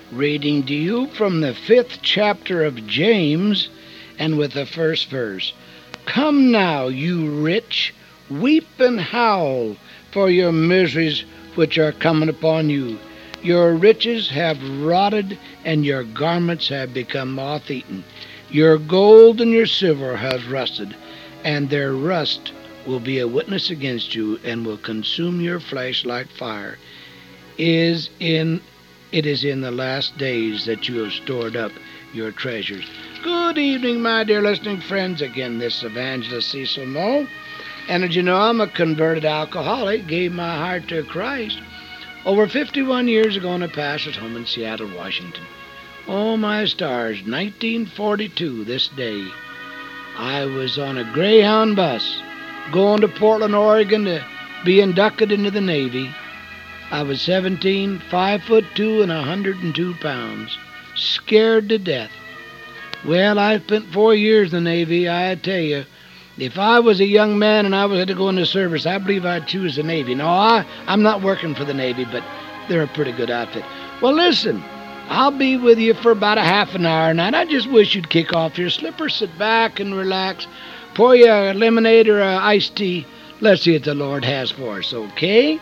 reading to you from the 5th chapter of James, and with the first verse. Come now, you rich, weep and howl for your miseries which are coming upon you. Your riches have rotted, and your garments have become moth-eaten. Your gold and your silver has rusted, and their rust will be a witness against you, and will consume your flesh like fire. It is in the last days that you have stored up your treasures. Good evening, my dear listening friends. Again, this is Evangelist Cecil Moe. And as you know, I'm a converted alcoholic, gave my heart to Christ over 51 years ago in a pastor's home in Seattle, Washington. Oh, my stars, 1942, this day. I was on a Greyhound bus going to Portland, Oregon to be inducted into the Navy. I was 17, 5'2", and 102 pounds, scared to death. Well, I spent 4 years in the Navy. I tell you, if I was a young man and I was to go into service, I believe I'd choose the Navy. No, I'm not working for the Navy, but they're a pretty good outfit. Well, listen, I'll be with you for about a half an hour, and I just wish you'd kick off your slippers, sit back and relax, pour you a lemonade or a iced tea. Let's see what the Lord has for us, okay?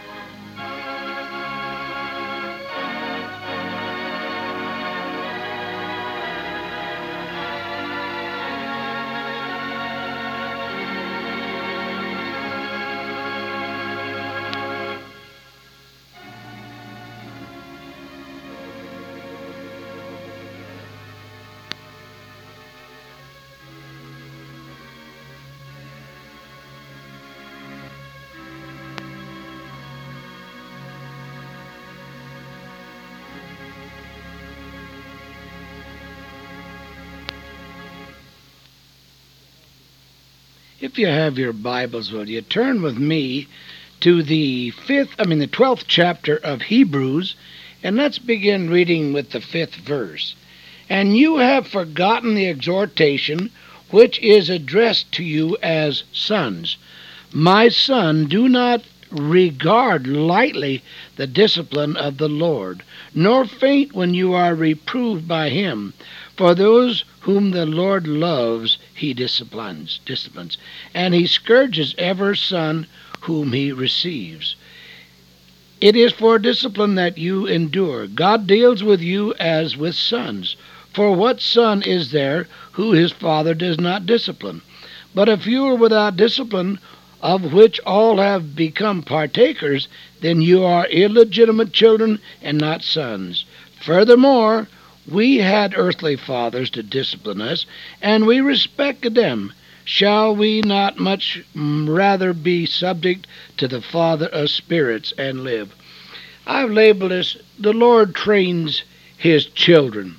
If you have your Bibles, will you turn with me to the 12th chapter of Hebrews, and let's begin reading with the 5th verse. And you have forgotten the exhortation which is addressed to you as sons. My son, do not regard lightly the discipline of the Lord, nor faint when you are reproved by him. For those whom the Lord loves, he disciplines, and he scourges every son whom he receives. It is for discipline that you endure. God deals with you as with sons. For what son is there who his father does not discipline? But if you are without discipline, of which all have become partakers, then you are illegitimate children and not sons. Furthermore, we had earthly fathers to discipline us, and we respected them. Shall we not much rather be subject to the Father of spirits and live? I've labeled this, the Lord trains his children.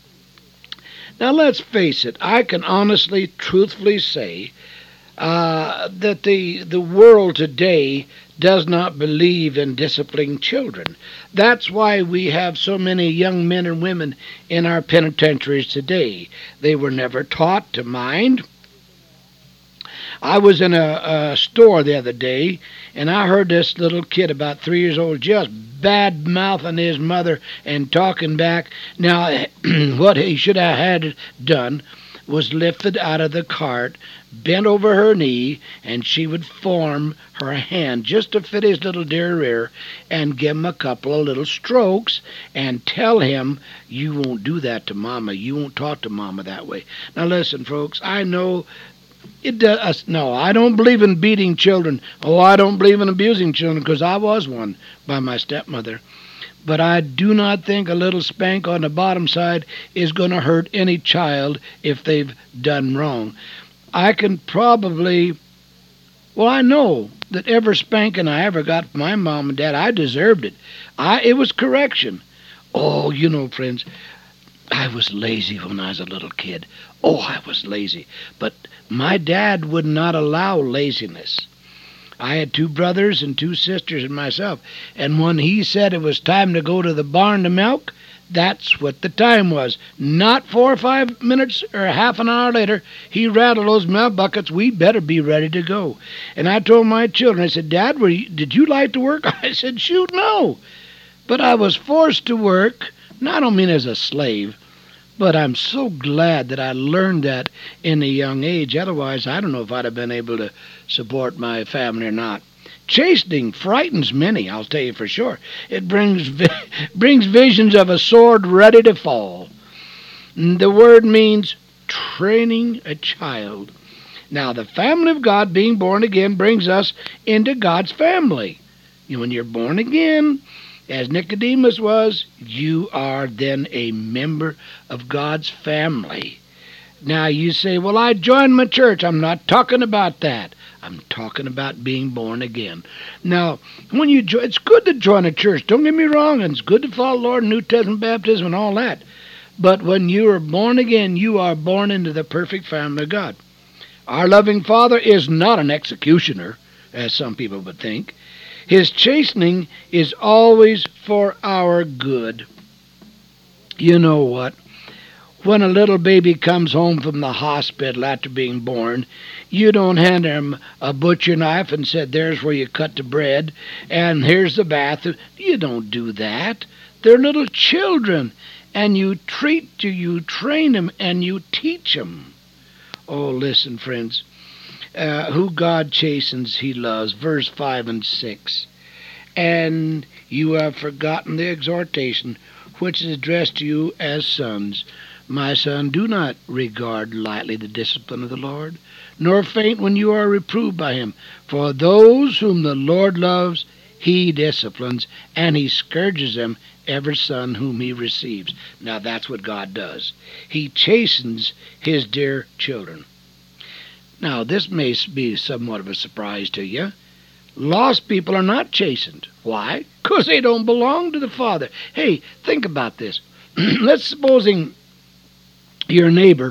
Now let's face it, I can honestly, truthfully say that the world today does not believe in disciplining children. That's why we have so many young men and women in our penitentiaries today. They were never taught to mind. I was in a store the other day, and I heard this little kid about 3 years old just bad-mouthing his mother and talking back. Now, what he should have had done was lifted out of the cart, bent over her knee, and she would form her hand just to fit his little derriere and give him a couple of little strokes and tell him, you won't do that to Mama. You won't talk to Mama that way. Now listen, folks, I know it does. No, I don't believe in beating children. Oh, I don't believe in abusing children, because I was one by my stepmother. But I do not think a little spank on the bottom side is going to hurt any child if they've done wrong. I know that every spanking I ever got from my mom and dad, I deserved it. It was correction. Oh, you know, friends, I was lazy when I was a little kid. Oh, I was lazy. But my dad would not allow laziness. I had 2 brothers and 2 sisters and myself, and when he said it was time to go to the barn to milk, that's what the time was. Not 4 or 5 minutes or half an hour later, he rattled those milk buckets. We better be ready to go. And I told my children, I said, Dad, did you like to work? I said, shoot, no. But I was forced to work Now, I don't mean as a slave, but I'm so glad that I learned that in a young age. Otherwise, I don't know if I'd have been able to support my family or not. Chastening frightens many, I'll tell you for sure. It brings visions of a sword ready to fall. The word means training a child. Now, the family of God, being born again, brings us into God's family. When you're born again, as Nicodemus was, you are then a member of God's family. Now, you say, well, I joined my church. I'm not talking about that. I'm talking about being born again. Now, when you join, it's good to join a church. Don't get me wrong, and it's good to follow the Lord, New Testament baptism, and all that. But when you are born again, you are born into the perfect family of God. Our loving Father is not an executioner, as some people would think. His chastening is always for our good. You know what? When a little baby comes home from the hospital after being born, you don't hand him a butcher knife and say, there's where you cut the bread, and here's the bathroom. You don't do that. They're little children, and you train them, and you teach them. Oh, listen, friends. Who God chastens, he loves. Verse 5 and 6. And you have forgotten the exhortation which is addressed to you as sons. My son, do not regard lightly the discipline of the Lord, nor faint when you are reproved by him. For those whom the Lord loves, he disciplines, and he scourges them, every son whom he receives. Now that's what God does. He chastens his dear children. Now this may be somewhat of a surprise to you. Lost people are not chastened. Why? Because they don't belong to the Father. Hey, think about this. Let's supposing your neighbor,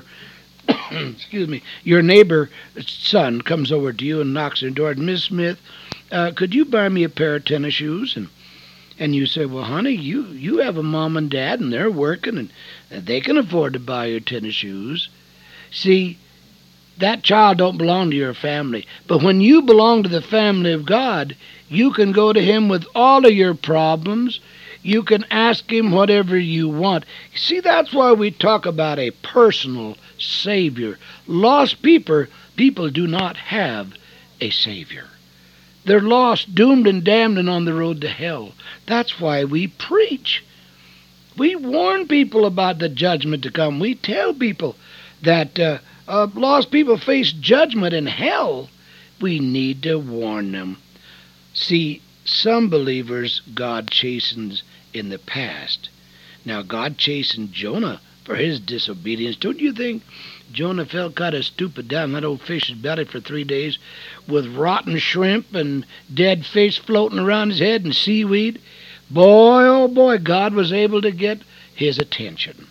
your neighbor's son comes over to you and knocks on the door. Miss Smith, could you buy me a pair of tennis shoes? And you say, well, honey, you have a mom and dad, and they're working, and they can afford to buy your tennis shoes. See, that child don't belong to your family. But when you belong to the family of God, you can go to him with all of your problems. You can ask him whatever you want. See, that's why we talk about a personal Savior. Lost people do not have a Savior. They're lost, doomed and damned, and on the road to hell. That's why we preach. We warn people about the judgment to come. We tell people that lost people face judgment in hell. We need to warn them. See, some believers God chastens in the past. Now, God chastened Jonah for his disobedience. Don't you think Jonah felt kind of stupid down in that old fish's belly for 3 days with rotten shrimp and dead fish floating around his head and seaweed? Boy, oh boy, God was able to get his attention.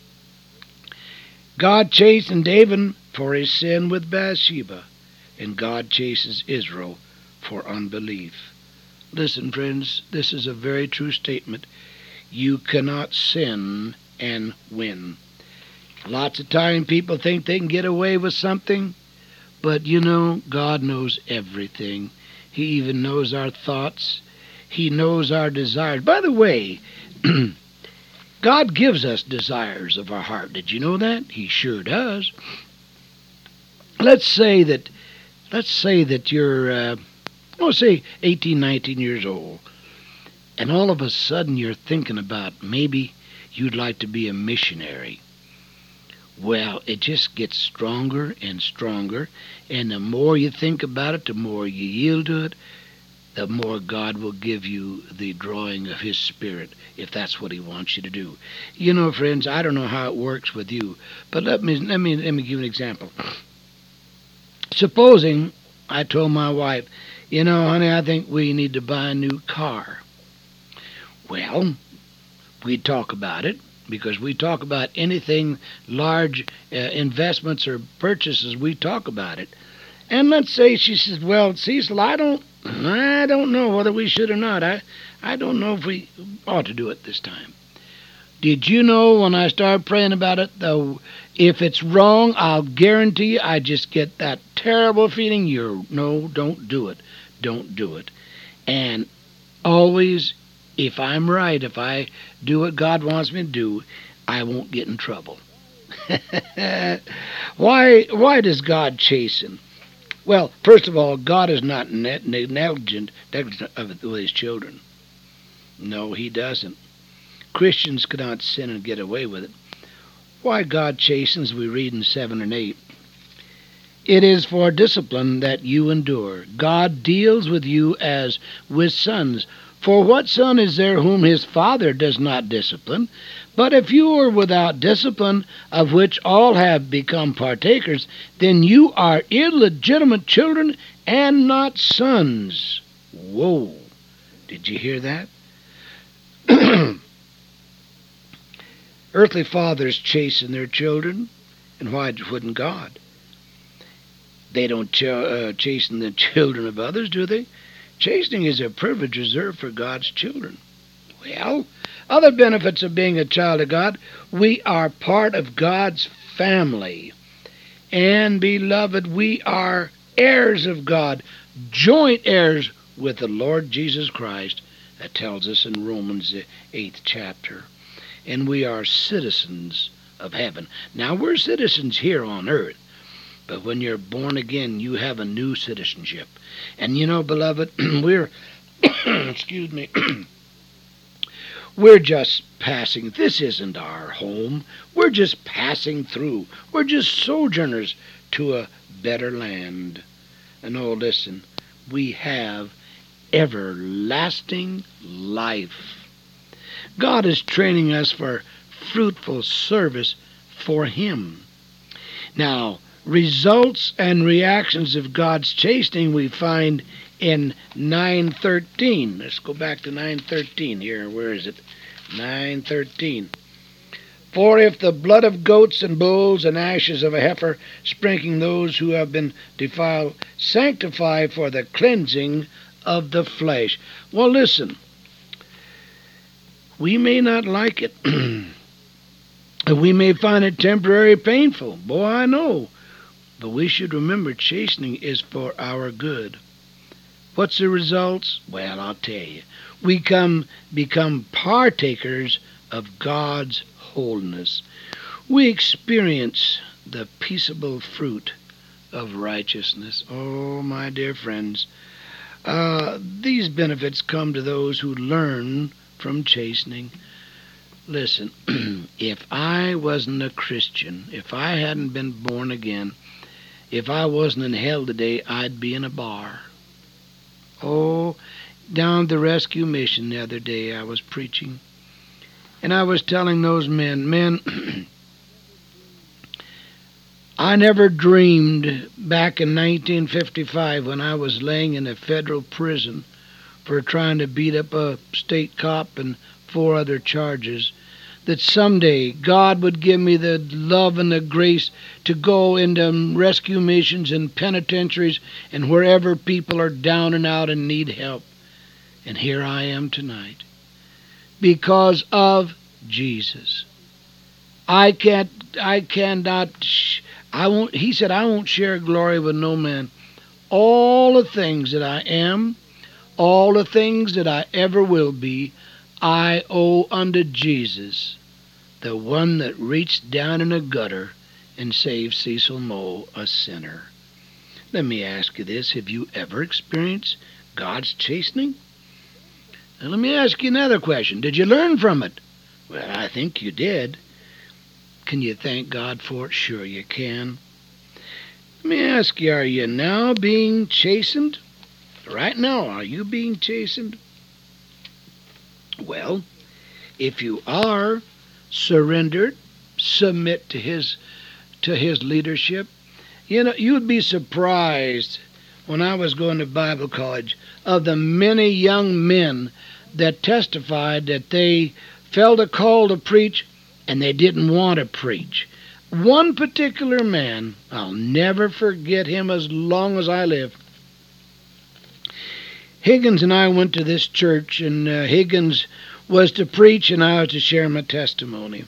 God chastened David for his sin with Bathsheba, and God chastens Israel for unbelief. Listen, friends, this is a very true statement. You cannot sin and win. Lots of time people think they can get away with something, but God knows everything. He even knows our thoughts. He knows our desires. By the way, God gives us desires of our heart. Did you know that? He sure does. Let's say that you're, say 18, 19 years old, and all of a sudden you're thinking about maybe you'd like to be a missionary. Well, it just gets stronger and stronger, and the more you think about it, the more you yield to it, the more God will give you the drawing of His Spirit, if that's what He wants you to do. Friends, I don't know how it works with you, but let me give you an example. Supposing I told my wife, honey, I think we need to buy a new car. Well, we'd talk about it, because we talk about anything large investments or purchases, we talk about it. And let's say she says, well, Cecil, I don't know whether we should or not. I don't know if we ought to do it this time. Did you know when I start praying about it, though, if it's wrong, I'll guarantee you I just get that terrible feeling, don't do it. Don't do it. And always if I'm right, if I do what God wants me to do, I won't get in trouble. Why does God chasten? Well, first of all, God is not negligent with his children. No, he doesn't. Christians cannot sin and get away with it. Why God chastens, we read in 7 and 8. It is for discipline that you endure. God deals with you as with sons. For what son is there whom his father does not discipline? But if you are without discipline, of which all have become partakers, then you are illegitimate children and not sons. Whoa! Did you hear that? Earthly fathers chasten their children, and why wouldn't God? They don't chasten the children of others, do they? Chastening is a privilege reserved for God's children. Well, other benefits of being a child of God: we are part of God's family. And, beloved, we are heirs of God, joint heirs with the Lord Jesus Christ. That tells us in Romans, the 8th chapter. And we are citizens of heaven. Now, we're citizens here on earth, but when you're born again, you have a new citizenship. And you know, beloved, we're, excuse me, we're just passing. This isn't our home. We're just passing through. We're just sojourners to a better land. And oh, listen, we have everlasting life. God is training us for fruitful service for Him. Now, results and reactions of God's chastening we find in 9:13. Let's go back to 9:13 here. Where is it? 9:13. For if the blood of goats and bulls and ashes of a heifer, sprinkling those who have been defiled, sanctify for the cleansing of the flesh. Well, listen. We may not like it. We may find it temporarily painful. Boy, I know. But we should remember chastening is for our good. What's the results? Well, I'll tell you. We become partakers of God's holiness. We experience the peaceable fruit of righteousness. Oh, my dear friends, these benefits come to those who learn from chastening. Listen, if I wasn't a Christian, if I hadn't been born again, if I wasn't in hell today, I'd be in a bar. Oh, down at the rescue mission the other day I was preaching, and I was telling those men, I never dreamed back in 1955 when I was laying in a federal prison for trying to beat up a state cop and 4 other charges, that someday God would give me the love and the grace to go into rescue missions and penitentiaries and wherever people are down and out and need help. And here I am tonight. Because of Jesus. He said, I won't share glory with no man. All the things that I am, all the things that I ever will be, I owe unto Jesus, the one that reached down in a gutter and saved Cecil Moe, a sinner. Let me ask you this. Have you ever experienced God's chastening? And let me ask you another question. Did you learn from it? Well, I think you did. Can you thank God for it? Sure you can. Let me ask you, are you now being chastened? Right now, are you being chastened? Well, if you are, surrendered, submit to his leadership. You know, you'd be surprised when I was going to Bible college of the many young men that testified that they felt a call to preach and they didn't want to preach. One particular man, I'll never forget him as long as I live. Higgins and I went to this church, and Higgins was to preach and I was to share my testimony.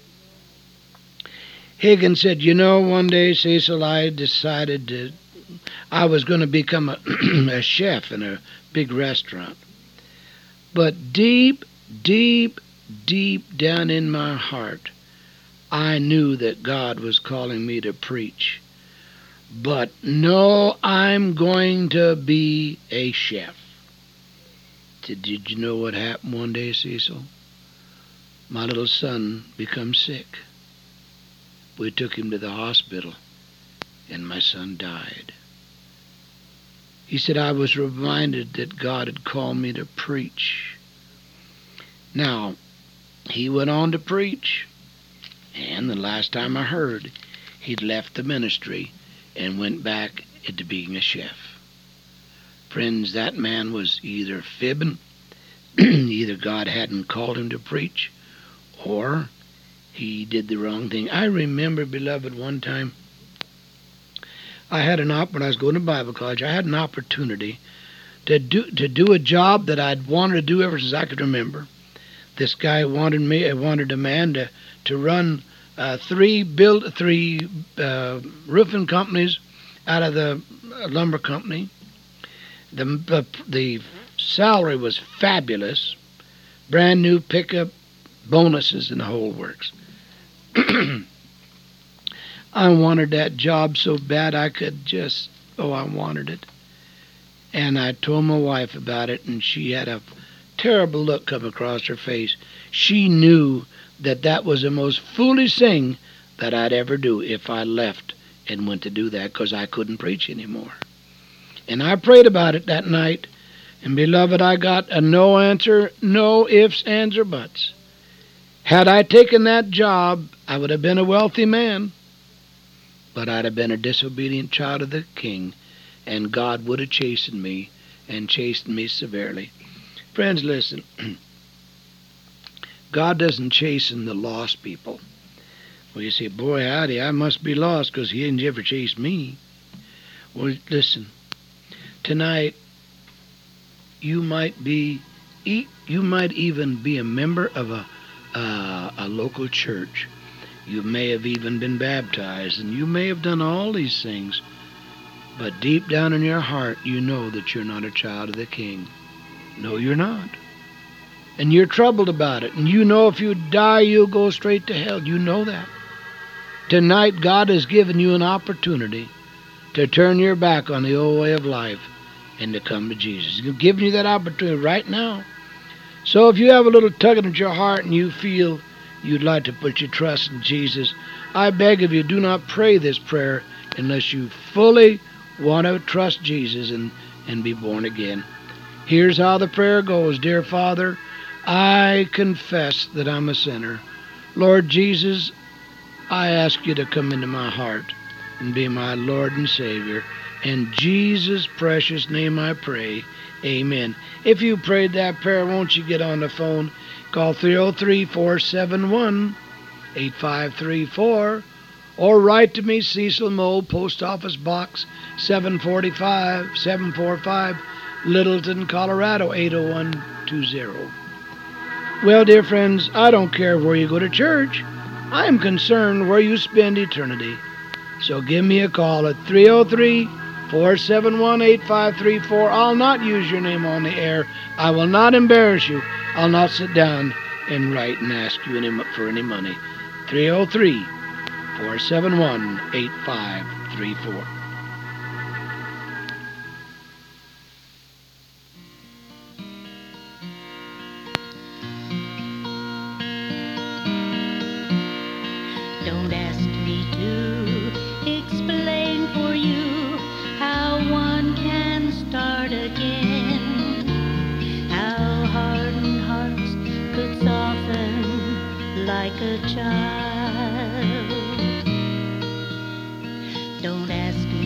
Higgins said, you know, one day, Cecil, I decided I was going to become a chef in a big restaurant. But deep, deep, deep down in my heart, I knew that God was calling me to preach. But no, I'm going to be a chef. Did you know what happened one day, Cecil? My little son became sick. We took him to the hospital, and my son died. He said, I was reminded that God had called me to preach. Now, he went on to preach, and the last time I heard, he'd left the ministry and went back into being a chef. Friends, that man was either fibbing, either God hadn't called him to preach, or he did the wrong thing. I remember, beloved, one time when I was going to Bible college, I had an opportunity to do a job that I'd wanted to do ever since I could remember. This guy wanted a man to run three roofing companies out of the lumber company. The salary was fabulous, brand new pickup, bonuses, and the whole works. I wanted that job so bad I wanted it. And I told my wife about it, and she had a terrible look come across her face. She knew that was the most foolish thing that I'd ever do if I left and went to do that, because I couldn't preach anymore. And I prayed about it that night, and beloved, I got a no answer, no ifs, ands, or buts. Had I taken that job, I would have been a wealthy man, but I'd have been a disobedient child of the King, and God would have chastened me, and chastened me severely. Friends, listen. God doesn't chasten the lost people. Well, you say, boy, howdy, I must be lost because he didn't ever chase me. Well, listen. Tonight, you might even be a member of a local church. You may have even been baptized, and you may have done all these things. But deep down in your heart, you know that you're not a child of the King. No, you're not. And you're troubled about it. And you know if you die, you'll go straight to hell. You know that. Tonight, God has given you an opportunity to turn your back on the old way of life and to come to Jesus. He's giving you that opportunity right now. So if you have a little tugging at your heart and you feel you'd like to put your trust in Jesus, I beg of you, do not pray this prayer unless you fully want to trust Jesus and be born again. Here's how the prayer goes. Dear Father, I confess that I'm a sinner. Lord Jesus, I ask you to come into my heart and be my Lord and Savior. In Jesus' precious name I pray. Amen. If you prayed that prayer, won't you get on the phone? Call 303-471-8534 or write to me, Cecil Moe, Post Office Box 745, Littleton, Colorado 80120. Well, dear friends, I don't care where you go to church. I am concerned where you spend eternity. So give me a call at 303-471-8534. I'll not use your name on the air. I will not embarrass you. I'll not sit down and write and ask you for any money. 303-471-8534. Don't ask me to explain for you how one can start again, how hardened hearts could soften like a child. Don't ask me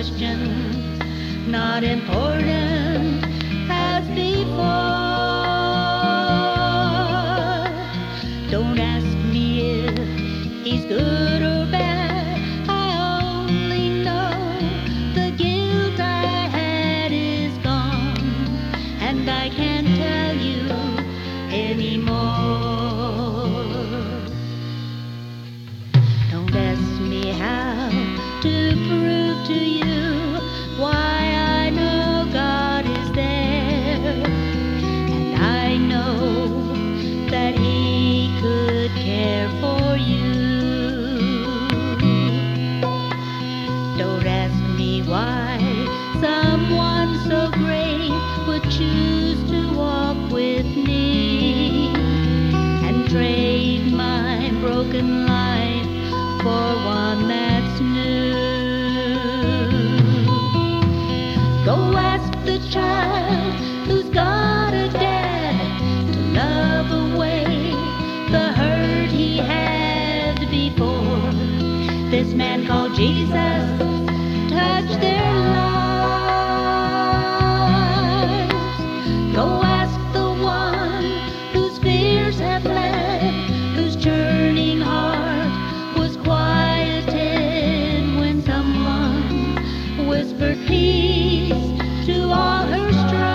questions, not important as before. Don't ask me if he's good or bad. I only know the guilt I had is gone, and I can't tell you anymore. Don't ask me how to prove to you why I know God is there, and I know that He could care for you. Don't ask me why someone so great would choose to walk with me and trade my broken life for one that's new. Go ask the child who's got a dad to love away the hurt he had before. This man called Jesus touched their lives. Go ask the one whose fears have fled, whose churning heart was quieted when someone whispered peace to all her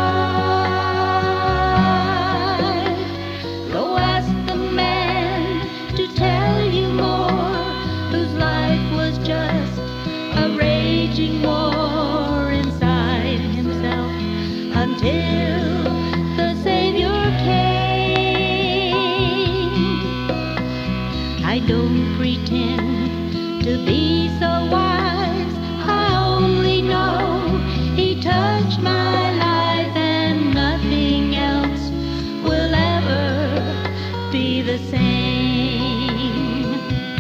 strife. Go ask the man to tell you more, whose life was just a raging war inside himself until the Savior came. I don't pretend to be so wise. I only know He touched my life, and nothing else will ever be the same.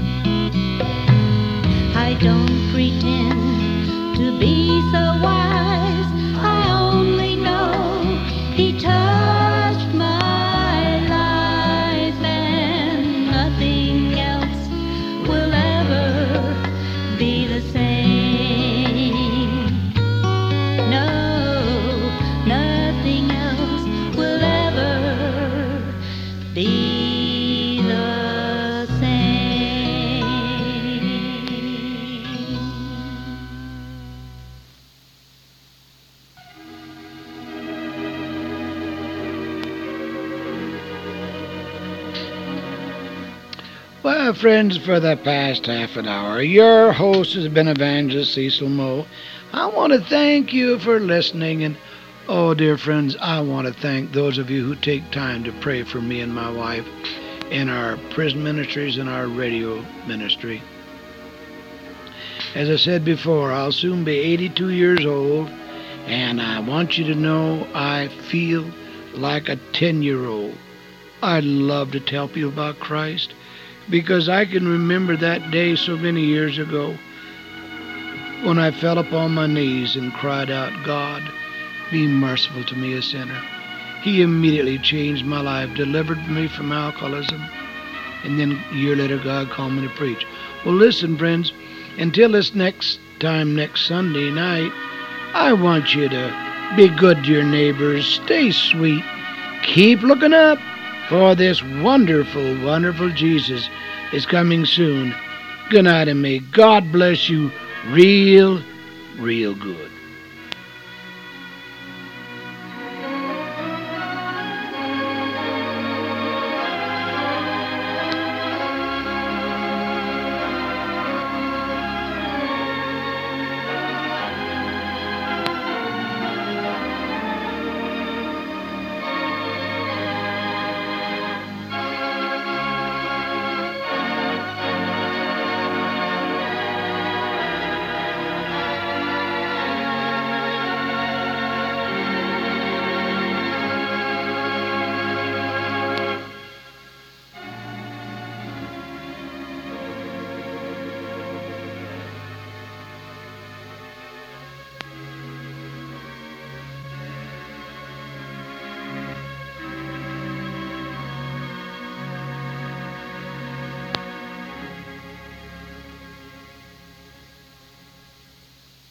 I don't pretend to be so wise. I only know He touched my life, and nothing else will ever be the same. No, nothing else will ever be the same. Well, friends, for the past half an hour, your host has been Evangelist Cecil Moe. I want to thank you for listening, and oh, dear friends, I want to thank those of you who take time to pray for me and my wife in our prison ministries and our radio ministry. As I said before, I'll soon be 82 years old, and I want you to know I feel like a 10-year-old. I love to tell people about Christ, because I can remember that day so many years ago when I fell upon my knees and cried out, God, be merciful to me, a sinner. He immediately changed my life, delivered me from alcoholism, and then a year later God called me to preach. Well, listen, friends, until this next time, next Sunday night, I want you to be good to your neighbors, stay sweet, keep looking up, for this wonderful, wonderful Jesus is coming soon. Good night, and may God bless you real, real good.